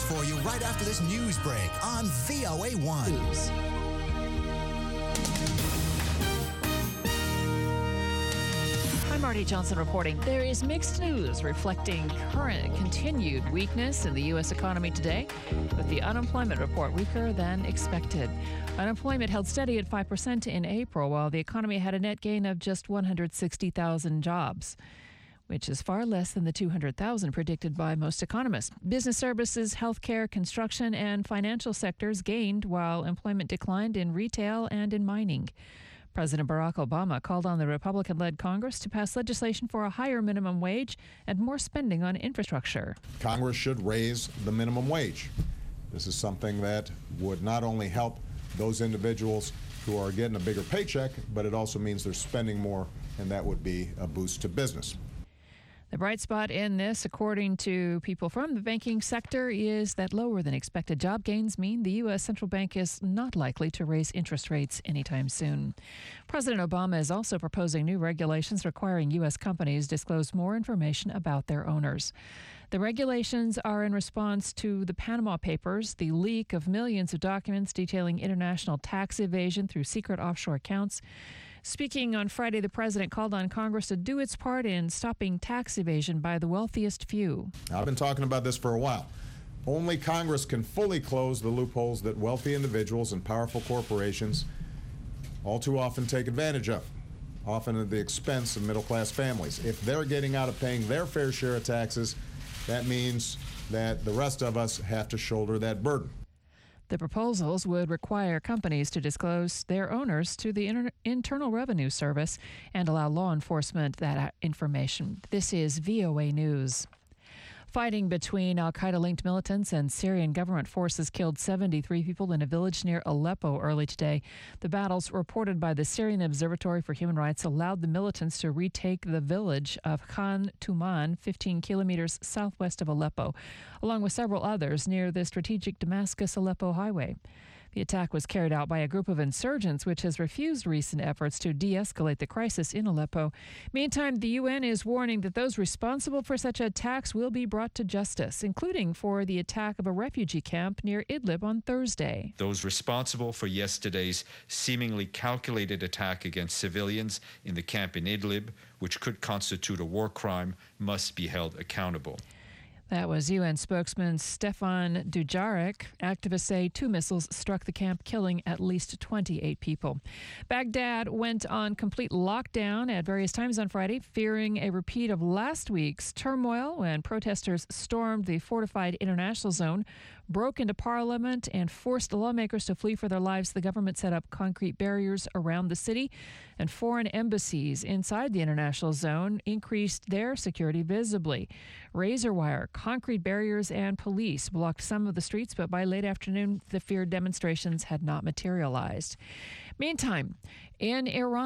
for you right after this news break on VOA1. I'm Marty Johnson reporting. There is mixed news reflecting current continued weakness in the U.S. economy today, with the unemployment report weaker than expected. Unemployment held steady at 5% in April, while the economy had a net gain of just 160,000 jobs, which is far less than the 200,000 predicted by most economists. Business services, healthcare, construction, and financial sectors gained, while employment declined in retail and in mining. President Barack Obama called on the Republican-led Congress to pass legislation for a higher minimum wage and more spending on infrastructure. Congress should raise the minimum wage. This is something that would not only help those individuals who are getting a bigger paycheck, but it also means they're spending more, and that would be a boost to business. The bright spot in this, according to people from the banking sector, is that lower than expected job gains mean the U.S. Central Bank is not likely to raise interest rates anytime soon. President Obama is also proposing new regulations requiring U.S. companies disclose more information about their owners. The regulations are in response to the Panama Papers, the leak of millions of documents detailing international tax evasion through secret offshore accounts. Speaking on Friday, the president called on Congress to do its part in stopping tax evasion by the wealthiest few. I've been talking about this for a while. Only Congress can fully close the loopholes that wealthy individuals and powerful corporations all too often take advantage of, often at the expense of middle-class families. If they're getting out of paying their fair share of taxes, that means that the rest of us have to shoulder that burden. The proposals would require companies to disclose their owners to the Internal Revenue Service and allow law enforcement that information. This is VOA News. Fighting between al-Qaeda-linked militants and Syrian government forces killed 73 people in a village near Aleppo early today. The battles, reported by the Syrian Observatory for Human Rights, allowed the militants to retake the village of Khan Tuman, 15 kilometers southwest of Aleppo, along with several others near the strategic Damascus-Aleppo highway. The attack was carried out by a group of insurgents which has refused recent efforts to de-escalate the crisis in Aleppo. Meantime, the UN is warning that those responsible for such attacks will be brought to justice, including for the attack of a refugee camp near Idlib on Thursday. Those responsible for yesterday's seemingly calculated attack against civilians in the camp in Idlib, which could constitute a war crime, must be held accountable. That was UN spokesman Stefan Dujarric. Activists say 2 missiles struck the camp, killing at least 28 people. Baghdad went on complete lockdown at various times on Friday, fearing a repeat of last week's turmoil when protesters stormed the fortified international zone, broke into parliament, and forced lawmakers to flee for their lives. The government set up concrete barriers around the city, and foreign embassies inside the international zone increased their security visibly. Razor wire, concrete barriers, and police blocked some of the streets, but by late afternoon, the feared demonstrations had not materialized. Meantime, in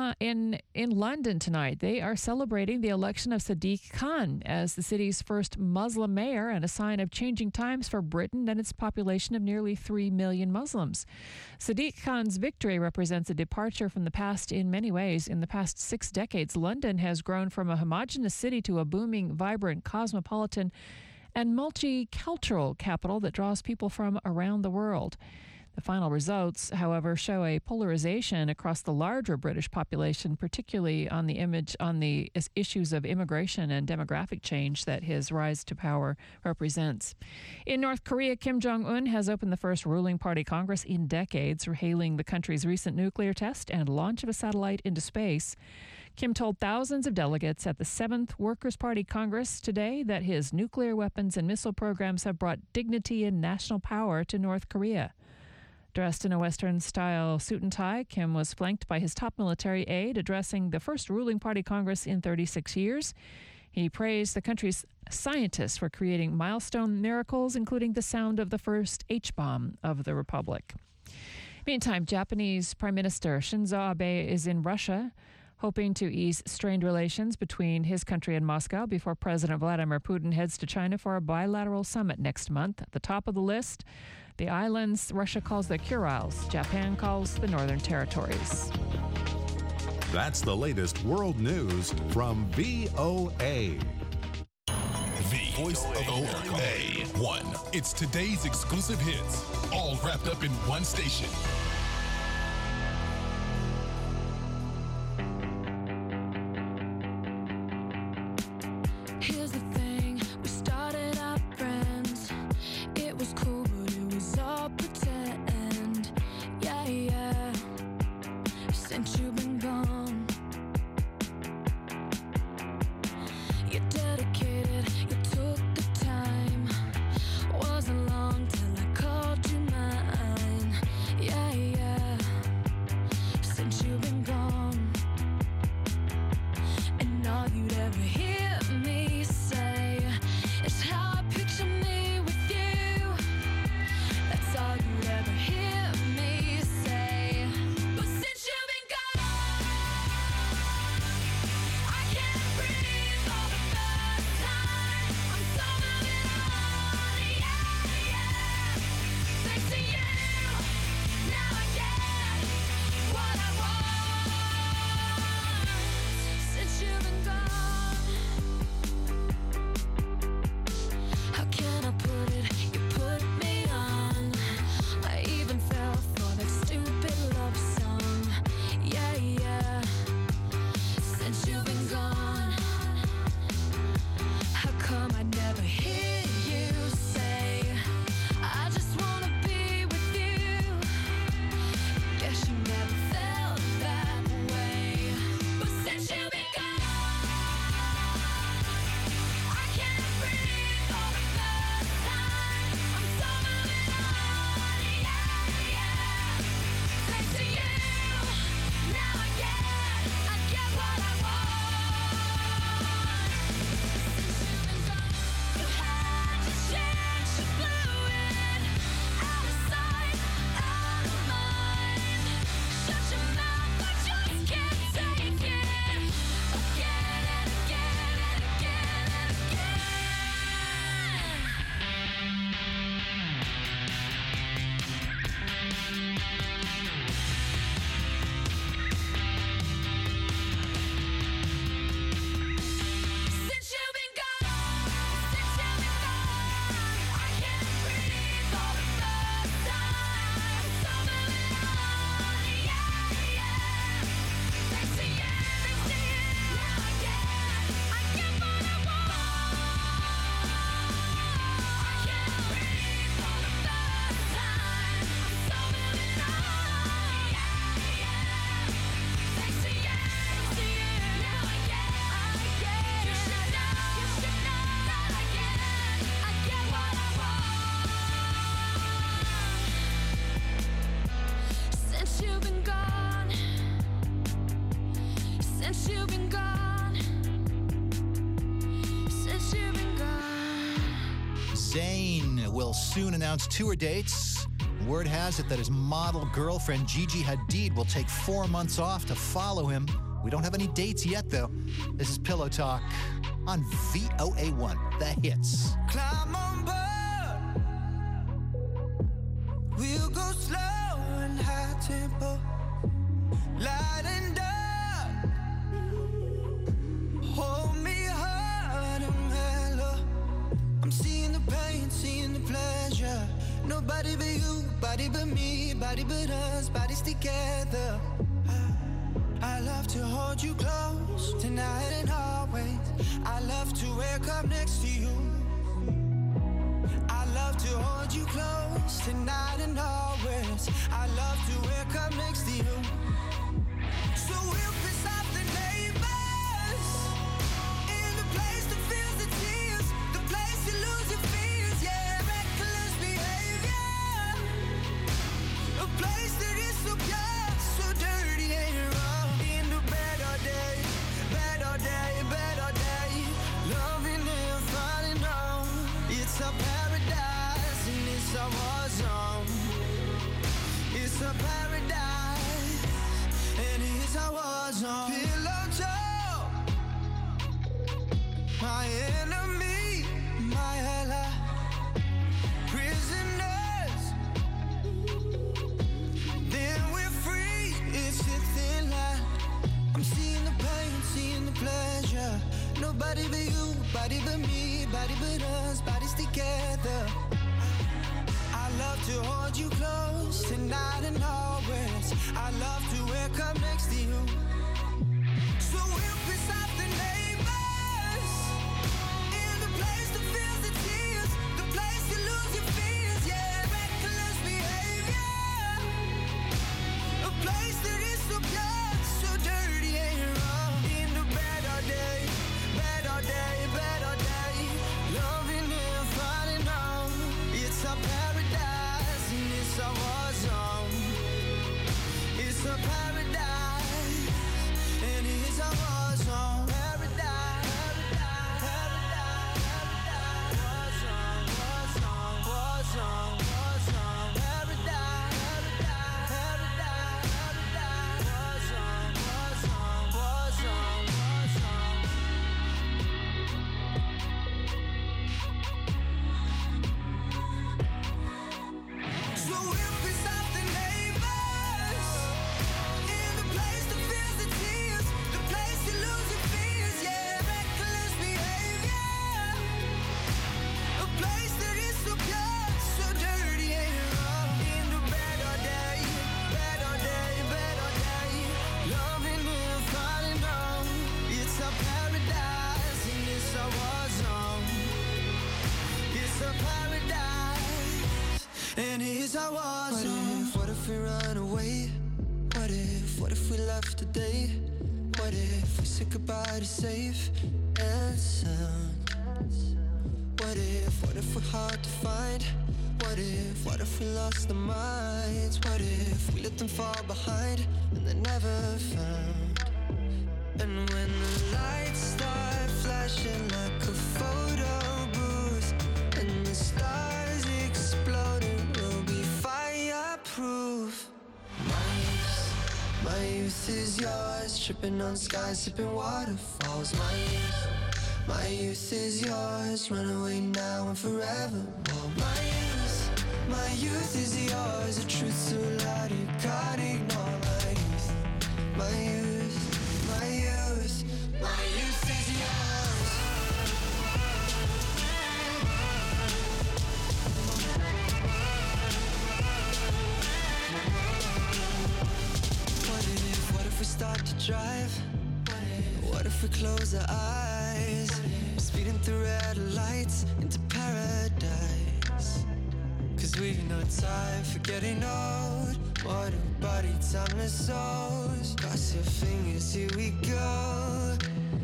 London tonight, they are celebrating the election of Sadiq Khan as the city's first Muslim mayor, and a sign of changing times for Britain and its population of nearly 3 million Muslims. Sadiq Khan's victory represents a departure from the past in many ways. In the past 6 decades, London has grown from a homogenous city to a booming, vibrant, cosmopolitan, and multicultural capital that draws people from around the world. The final results, however, show a polarization across the larger British population, particularly on the issues of immigration and demographic change that his rise to power represents. In North Korea, Kim Jong-un has opened the first ruling party Congress in decades, hailing the country's recent nuclear test and launch of a satellite into space. Kim told thousands of delegates at the 7th Workers' Party Congress today that his nuclear weapons and missile programs have brought dignity and national power to North Korea. Dressed in a Western-style suit and tie, Kim was flanked by his top military aide, addressing the first ruling party Congress in 36 years. He praised the country's scientists for creating milestone miracles, including the sound of the first H-bomb of the Republic. Meantime, Japanese Prime Minister Shinzo Abe is in Russia, hoping to ease strained relations between his country and Moscow before President Vladimir Putin heads to China for a bilateral summit next month. At the top of the list, the islands Russia calls the Kurils, Japan calls the Northern Territories. That's the latest world news from VOA. The Voice of America. 1. It's today's exclusive hits, all wrapped up in one station. Here's the thing, we started out friends. It was cool, but it was all pretend. Yeah, yeah. Since you've been gone, you're dedicated, you took the time. Wasn't long till I called you mine. Yeah, yeah. Since you've been gone, and all you'd ever hear me say is how I picture me with you. That's all you'd ever hear me say. But since you've been gone, I can't breathe for the first time. I'm so moving on, yeah, yeah. Thanks to you, now I get what I want. Since you've been gone, how can I put it? You put me on. I even fell for that stupid love song. Yeah, yeah. Since you've been gone, how come I never hear you say, I just wanna be with you? Guess you never felt that way. But since you've been gone, I can't breathe for the first time. I'm so moving on, yeah, yeah. Thanks to you, now I get what I want. Since you've been gone, you had to change, you blew it. Out of sight, out of mind. Shut your mouth, I just can't take it. Again and again and again and again. Since you've been gone, I can't breathe for the first time. So moving on, yeah, yeah. Thanks to you, now I get what I want. I can't breathe for the first time. So moving on, yeah, yeah. Thanks to you, now I get. You should know that I get what I want. Since you've been gone, since you've been gone, since you've been gone. Zayn will soon announce tour dates. Word has it that his model girlfriend Gigi Hadid will take 4 months off to follow him. We don't have any dates yet, though. This is Pillow Talk on VOA1, The Hits. Climb on board. We'll go slow and high tempo, light and dark. Hold me hard and mellow. I'm seeing the pain, seeing the pleasure. Nobody but you, body but me, body but us, bodies together. I love to hold you close tonight and always. I love to wake up next to you. I love to hold you close tonight and always. I love to wake up next to you. So we'll piss off the neighbors in the place that feels the tears, the place you lose your fears, yeah, reckless behavior, a place that is so pure, so dirty and raw. In the better day, better day, better day, loving and falling on. It's a paradise and it's a war zone. It's a paradise and it's a war zone. Pillow talk, my enemy, my ally, prisoners. Then we're free. It's a thin line. I'm seeing the pain, seeing the pleasure. Nobody but you, body but me, body but us, bodies together. to hold you close tonight and always. I love to wake up next to you. So we'll piss off the neighbors in the place that feels the tears, the place you lose your fears, yeah, reckless behavior, a place that is so pure, so dirty and wrong. In the bed all day, bed all day, bed all day, loving and falling on. It's a paradise and it's a war zone. It's a paradise and it's a war zone. Paradise, paradise, paradise, war zone, war zone, war zone, war zone. Paradise, paradise, paradise, war zone, war zone, war zone, war zone. So we'll piss off the neighbors in the place that feels the tears, the place you lose your fears, yeah, reckless behavior, a place that is so pure, so dirty and wrong. In the bed all day, bed all day, bed all day, loving and falling on. It's a paradise and it's a war zone. It's a paradise and it's a war zone. What if we run away? What if we left today? What if we said goodbye to safe and sound? What if we're hard to find? What if we lost our minds? What if we let them fall behind and they're never found? And when the lights start flashing like a photo booth and the stars exploding, we'll be fireproof. My youth is yours, tripping on skies, sipping waterfalls. My youth is yours, run away now and forever. Whoa. My youth is yours, the truth so loud you can't ignore. My youth, my youth, my youth is yours. What if we start to drive? What if we close our eyes? Speeding through red lights into paradise. Cause we've no time for getting old. Mortal body, timeless souls. Cross your fingers, here we go.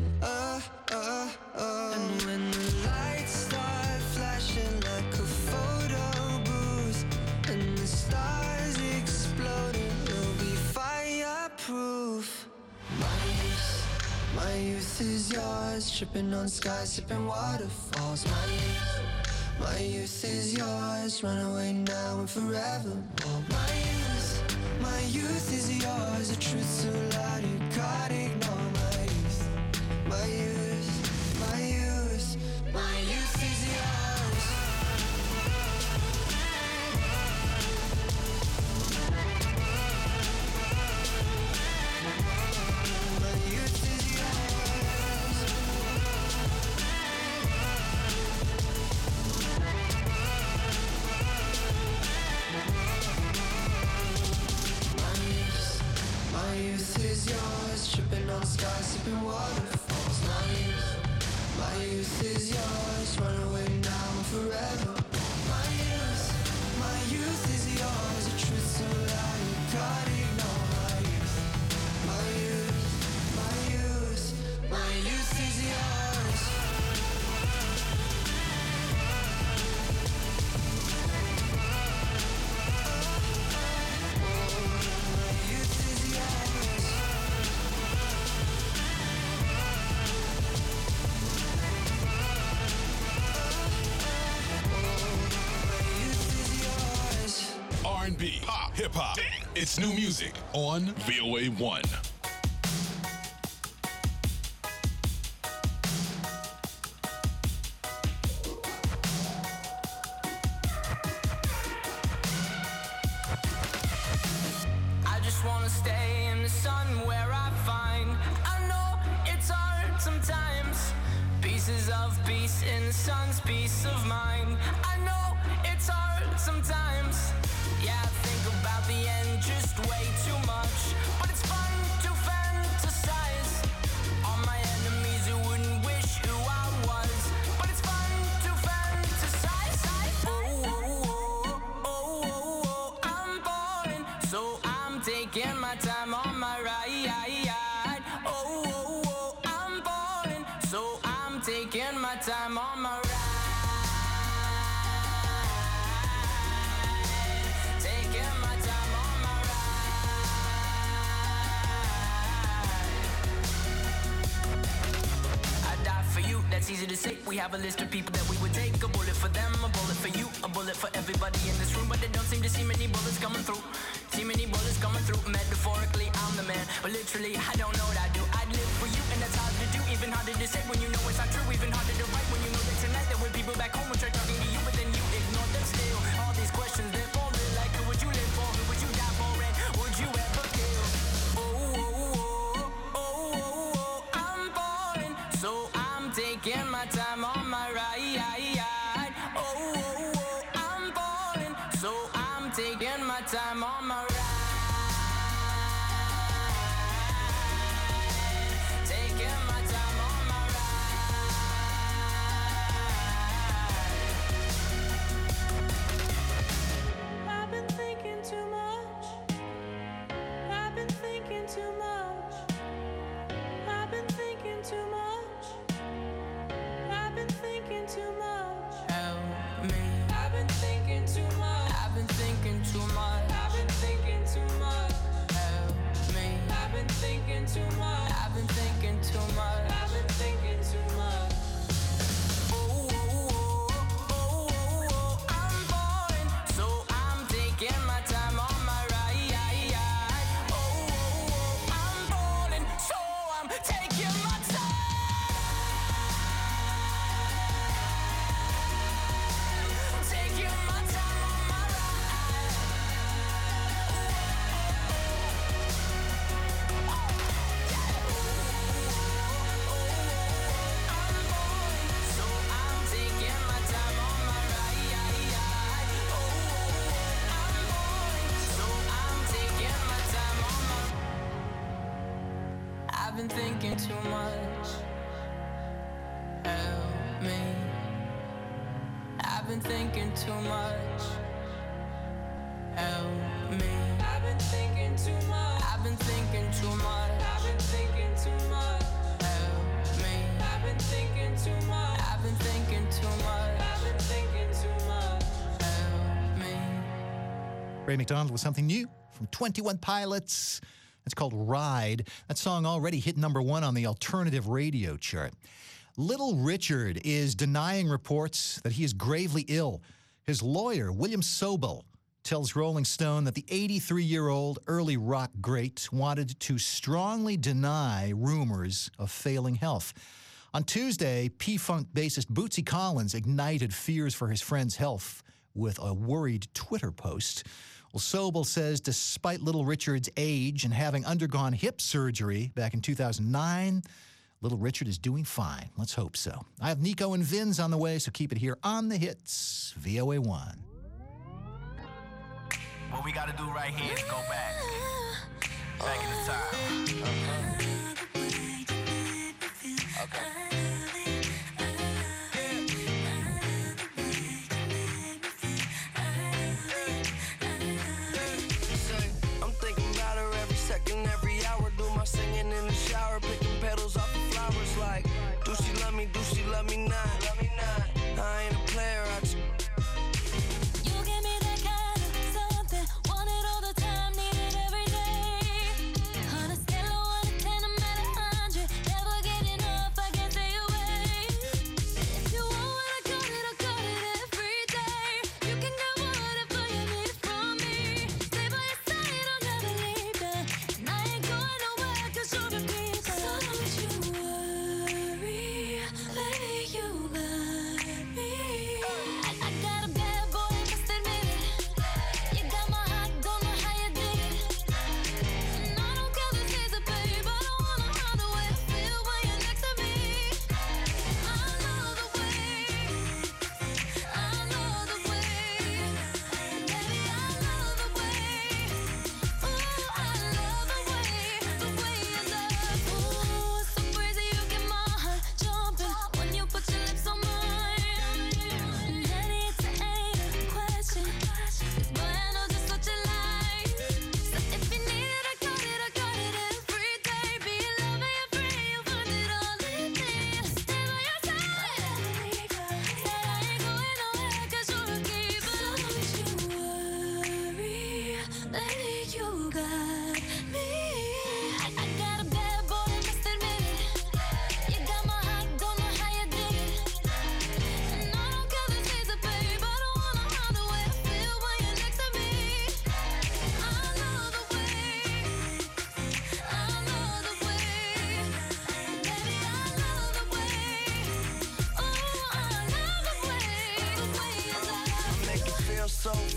And when the lights start flashing like a photo booth and the stars exploding, we'll be fireproof. My youth is yours, tripping on skies, sipping waterfalls. My youth is yours, run away now and forever. Oh, my youth is yours, the truth so loud you can't ignore. My youth, my youth, my youth is yours. My youth is yours. My youth is yours, tripping on skies, sipping waterfalls. My youth is yours, run away now and forever. My youth is yours, the truth so loud you can't ignore. My youth, my youth, my youth is yours. My youth is yours. R&B, pop, hip hop. It's new music on VOA 1. I just wanna stay in the sun where I find. I know it's hard sometimes. Pieces of peace in the sun's peace of mind. I know it's hard sometimes. say. We have a list of people that we would take. A bullet for them, a bullet for you, a bullet for everybody in this room. But they don't seem to see many bullets coming through. See many bullets coming through. Metaphorically, I'm the man, but literally, I don't know what I do. I'd live for you, and that's hard to do. Even harder to say when you know it's not true. Even harder to write when you know that tonight there were people back home who tried talking to you, but then you ignore them still. All these questions, they're for real. Like, who would you live for? Who would you die for? And would you ever kill? I'm falling, so I'm taking my time on my ride. I'm falling, so I'm taking my time on my ride. Taking my time on my ride. I've been thinking too much. I've been thinking too much. I've been thinking too much. I've been thinking too much. Help me. I've been thinking too much. I've been thinking too much. I've been thinking too much. Help me. I've been thinking too much. I've been thinking too much. I've been thinking too much. I'm falling, so I'm taking my time on my ride. I'm falling, so I'm taking my time. Taking my time on my ride. So I'm taking my time on my ride. So I'm taking my time on my. I've been thinking too much. Help me. I've been thinking too much. Help me. I've been thinking too much. I've been thinking too much. I've been thinking too much. Help me. I've been thinking too much. I've been thinking too much. I've been thinking too much. Help me. Ray McDonald with something new from 21 Pilots. It's called Ride. That song already hit #1 on the alternative radio chart. Little Richard is denying reports that he is gravely ill. His lawyer, William Sobel, tells Rolling Stone that the 83-year-old early rock great wanted to strongly deny rumors of failing health. On Tuesday, P-Funk bassist Bootsy Collins ignited fears for his friend's health with a worried Twitter post. Well, Sobel says despite Little Richard's age and having undergone hip surgery back in 2009, Little Richard is doing fine. Let's hope so. I have Nico and Vinz on the way, so keep it here on the hits, VOA1. What we gotta do right here is go back in the time. I'm thinking about her every second, every hour. Do my singing in the shower, picking petals off the flowers. Like, do she love me? Do she love me not? I ain't a player. You give me that kind of something, want it all the time, need it every day. On a scale of 1 to 10,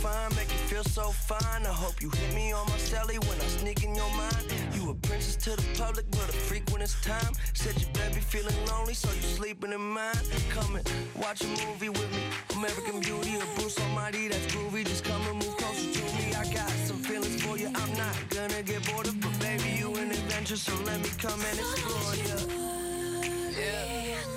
fine, make you feel so fine. I hope you hit me on my celly when I sneak in your mind. You a princess to the public, but a freak when it's time. Said you better be feeling lonely, so you sleeping in mine. Come and watch a movie with me. American Beauty or Bruce Almighty, that's groovy. Just come and move closer to me. I got some feelings for you. I'm not gonna get bored of, but baby, you an adventure, so let me come and explore you. Yeah.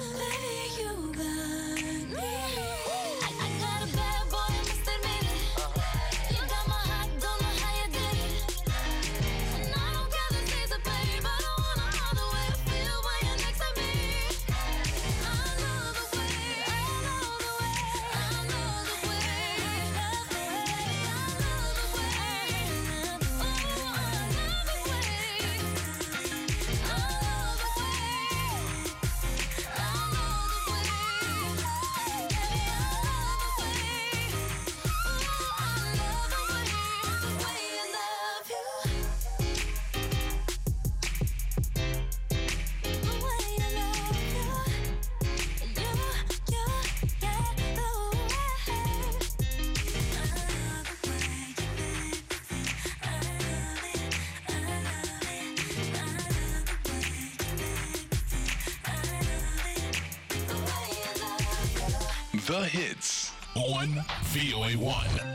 The hits on VOA1.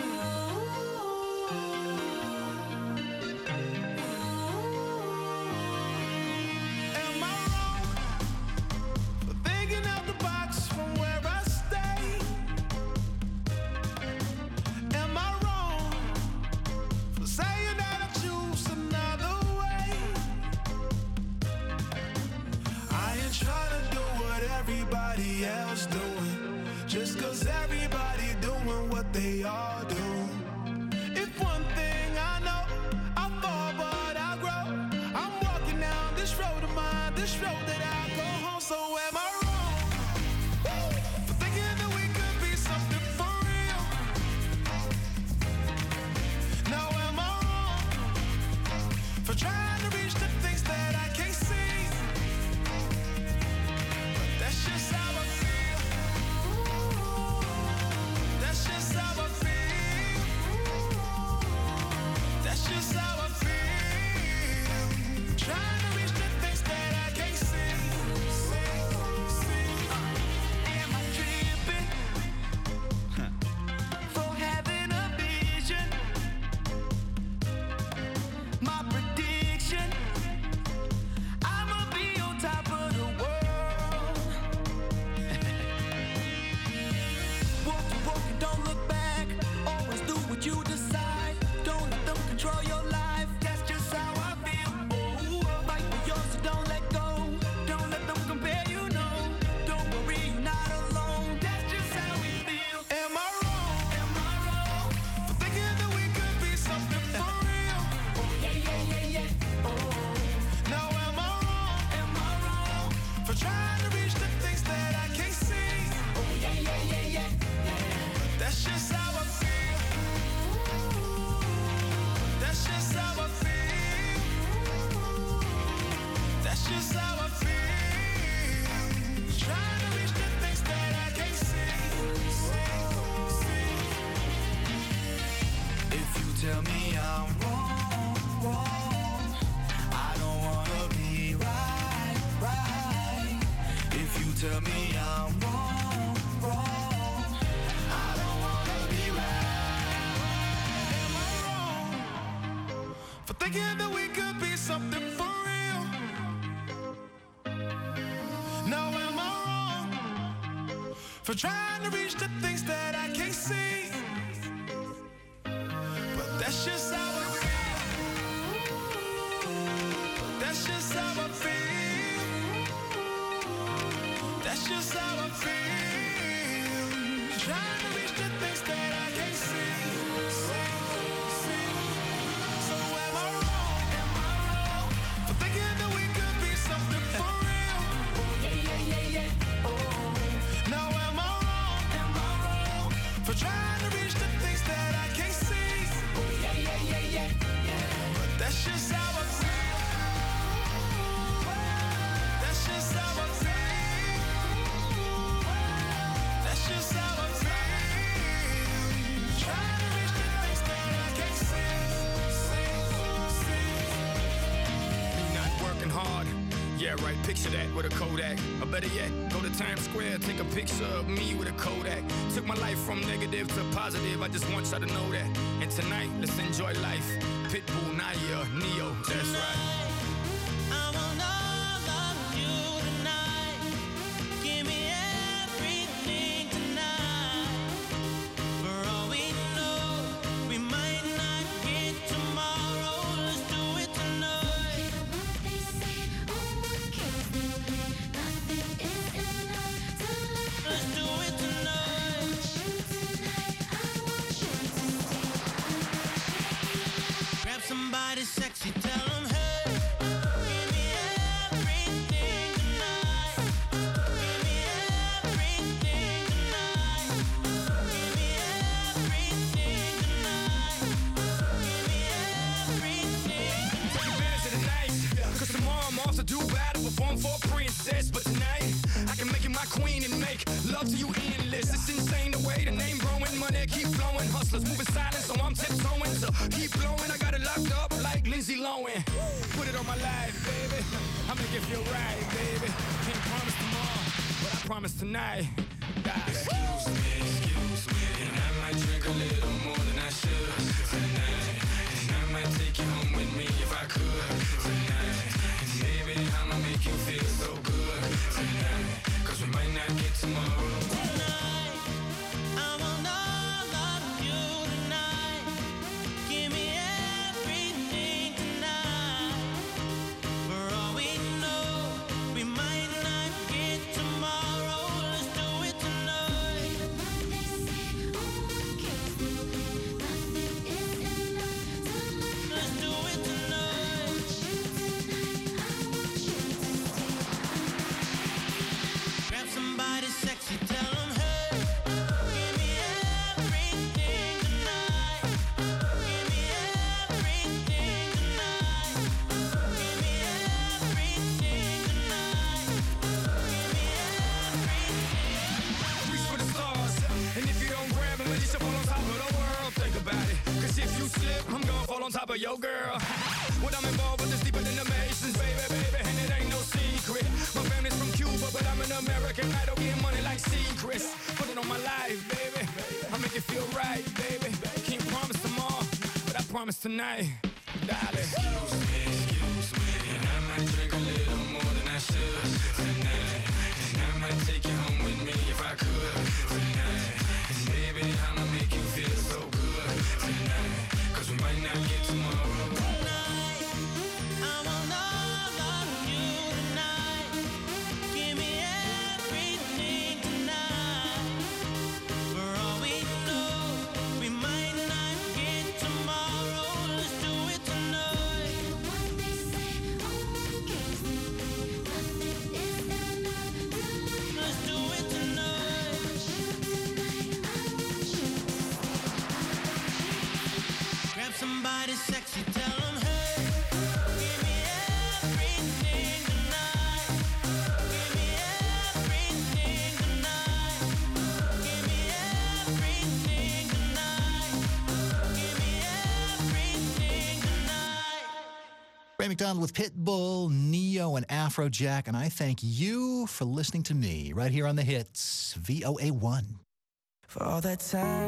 For trying to reach the things that I can't see. But that's just how I feel. That's just how I feel. That's just how I feel. Trying to reach the things that I can't see. So am I wrong? For thinking that we could be something for real? Oh, yeah. Now am I wrong? For trying to reach the things that I can't see. Oh, yeah. But that's just how I feel. That's just how I feel. That's just how I feel. Trying to Yeah, right, picture that with a Kodak. Or better yet, go to Times Square, take a picture of me with a Kodak. Took my life from negative to positive, I just want y'all to know that. And tonight, let's enjoy life. Pitbull, Naya, Neo, that's right. I want all of you tonight. Give me everything tonight. For all we know, we might not get tomorrow. Let's do it tonight. Let's do it tonight. Grab somebody sexy, tell them, hey. Give me everything tonight. Give me everything tonight. Give me everything tonight. Give me everything. Take advantage of the night, cause tomorrow I'm off to do battle, perform for a princess. But tonight, I can make you my queen and make love to you endless. It's insane the way the name growing, money keep flowing. Hustlers moving silent, so I'm tiptoeing. So keep blowing, I got it locked up like Lindsay Lohan. Put it on my life, baby. I'll make it feel right, baby. Can't promise tomorrow, but I promise tonight. Excuse me, and I might drink a little more than I should tonight. And I might take you home with me if I could tonight. And baby, I'ma make you feel so good tonight. Cause we might not get tomorrow. Tonight, I want all of you tonight. Give me everything tonight. For all we know, we might not get tomorrow. Let's do it tonight. Let's do it tonight. Grab somebody sexy, tell them, hey. Give me everything tonight. Give me everything tonight. Give me everything tonight. Give me everything. Reach for the stars, and if you don't grab them, at least you fall on top of the world. Think about it, cause if you slip, I'm gonna fall on top of your girl. What I'm involved with is deeper than the Masons, baby, and it ain't no secret. My family's from Cuba, but I'm an American idol, getting money like secrets. Put it on my life, baby. I'll make it feel right, baby. Can't promise tomorrow, but I promise tonight, darling. Excuse me, and I might drink a little more than I should tonight. And I might take you home with me if I could tonight. And baby, I'ma make you feel so good tonight. Cause we might not get tomorrow. Tonight, I want all of you tonight. Give me everything tonight. For all we know, we might not get tomorrow. Let's do it tonight. Let's do it tonight. Grab somebody sexy, tell them, hey. Give me everything tonight. Give me everything tonight. Give me everything tonight. Give me everything tonight. Ray McDonald with Pitbull, Neo, and Afrojack, and I thank you for listening to me right here on the hits, VOA1. For all that time.